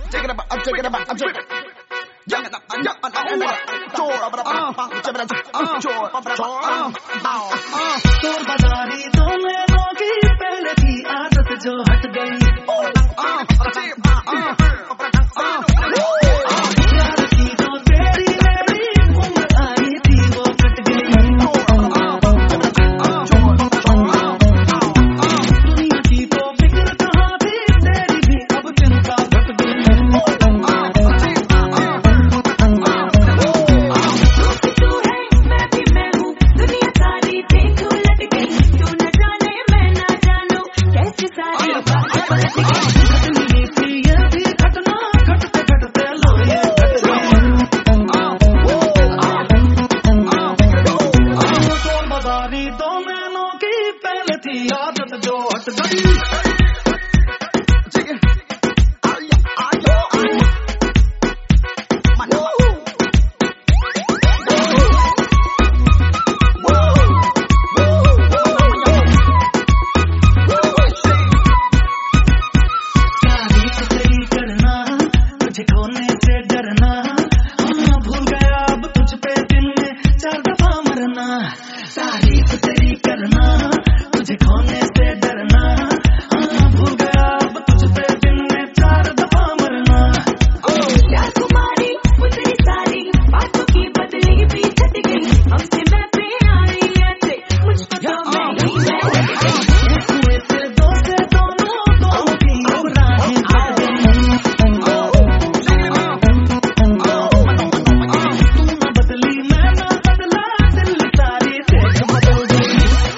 चोर बाजारी तो नैनों की पहले थी आदत जो हट गई। प्यार की जो तेरी मेरी उम्र आई थी वो कट गई। दुनिया की तो फिक्र कहाँ थी तेरी भी अब चिंता घट गई। तो नैनों की पहले थी आदत जो हट गई। करना तुझे खोने से डरना, भूल गया अब तुझ पे दिन में 4 दफा मरना। तारीफ तेरी करना तुझे खोने से डरना, भूल गया अब तुझ पे दिन में 4 दफा मरना। प्यार कुमारी वो तेरी सारी बातों की बदली भी छट गई। हमसे मैं पे आई ऐसे मुझको तो मैं ही हुए थे दो से दोनों की अब राहें कट गई। तू न बदली मैं न बदला, दिल सारी देख बदल गई।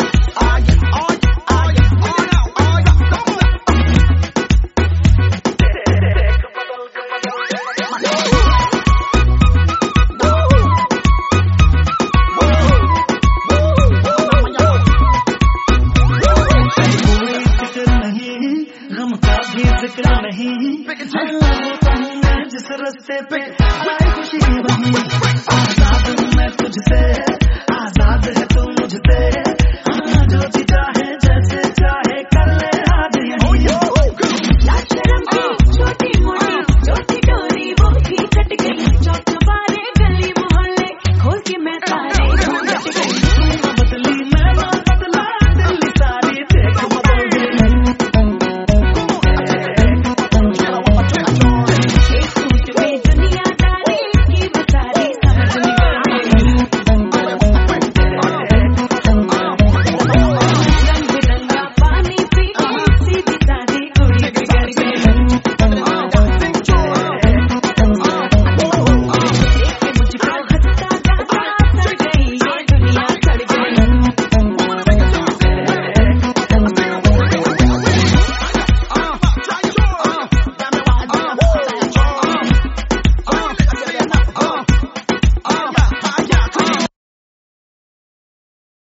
कोई फिक्र नहीं, गम का भी जिक्र नहीं, वो तो हूँ मैं जिस रास्ते पे आई खुशी वही। आजाद हूँ मैं तुझसे